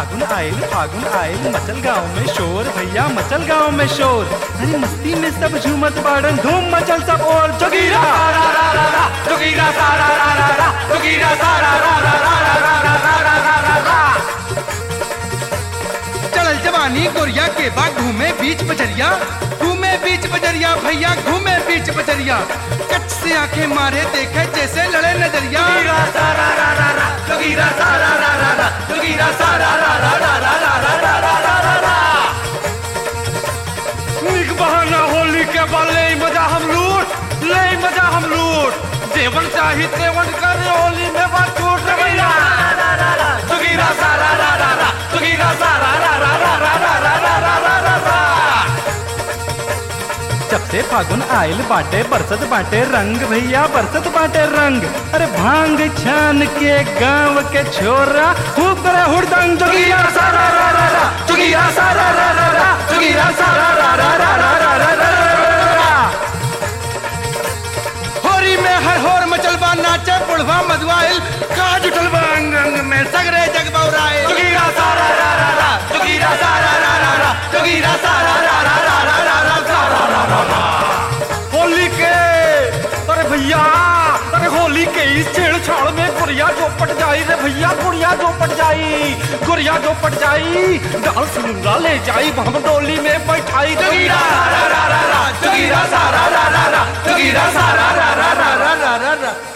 फागुन आयल मचल गाँव में शोर भैया मचल गाँव में शोर। अरे मस्ती में सब झूमत बाड़न धूम मचल सब और जोगीरा सारा रा रा रा जोगीरा सारा रा रा रा जोगीरा सारा रा रा रा रा रा रा रा रा रा। चल जवानी गोरिया के बाग घूमे बीच बजरिया, घूमे बीच बजरिया भैया घूमे बीच बजरिया। कच से आंखें मारे देखे जैसे लड़े नजरिया। सारा रा रा रा जोगीरा सारा रा रा रा जोगीरा सारा रा रा रा रा रा रा रा रा रा। निक बहाना होली के बाद ले मजा हम लूट, ले मजा हम लूट। देवन चाही देवन कर होली में बात छूट भैया जोगीरा सारा रा रा रा जोगीरा सारा रा रा रा रा रा रा रा रा रा। जब से फागुन आयल बाटे बरसत बाटे रंग भैया बरसत बाटे रंग। अरे भांग छान के गांव के छोरा खूब करे हुड़दंग जोगीरा सारा रा रा रा जोगीरा सारा रा रा रा जोगीरा सारा रा रा रा रा रा रा रा। होरी में हर होर मचलबा नाचे बुढ़वा मधुआइल काज उठलबा अंग अंग में सगरे जग बौराए। जोगीरा सारा रा रा रा जोगीरा सारा रा रा रा जोगीरा सारा रा रा रा रा रा रा सारा रा रा रा। होली के अरे भैया अरे होली के इस छेड़छाड़ में गुड़िया जो पट जाई रे भैया गुड़िया जो पट जाई गुड़िया जो पट जाई। डाल सिंगरा ले जाई हम डोली में बैठाई जोगीरा सारा रा रा रा जोगीरा सारा रा रा रा जोगीरा सारा रा रा रा रा रा रा।